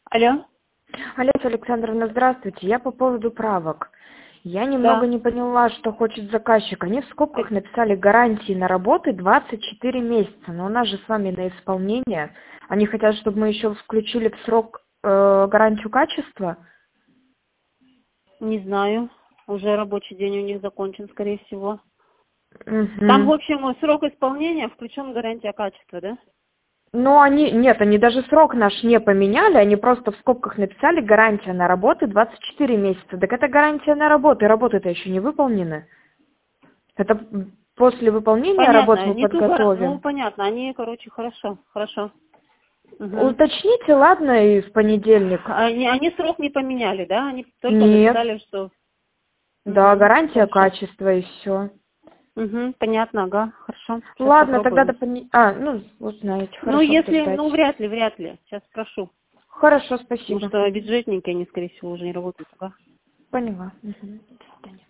Алло? Олеся Александровна, здравствуйте. Я по поводу правок. Я немного Да. не поняла, что хочет заказчик. Они в скобках написали гарантии на работы 24 месяца, но у нас же с вами на исполнение. Они хотят, чтобы мы еще включили в срок гарантию качества. Не знаю. Уже рабочий день у них закончен, скорее всего. Там, в Мгм. общем, срок исполнения включен гарантия качества, да? Но они даже срок наш не поменяли, они просто в скобках написали гарантия на работы 24 месяца. Так это гарантия на работы, работы-то еще не выполнены. Это после выполнения работ Понятно. мы Не ту Ну, подготовим. понятно. Они, короче, хорошо. Хорошо. Угу. Уточните, ладно, и в понедельник. Они срок не поменяли, да? Они только Нет. написали, что... Да, Угу. гарантия Хорошо. качества и все. Угу. Понятно, ага. Хорошо. Сейчас Ладно, тогда попробуем. узнаете. Ну, Хорошо, буду если... ждать. вряд ли, вряд ли. Сейчас спрошу. Хорошо, Потому спасибо. что бюджетники, они, скорее всего, уже не работают, ага. Поняла. Мгм. До свидания.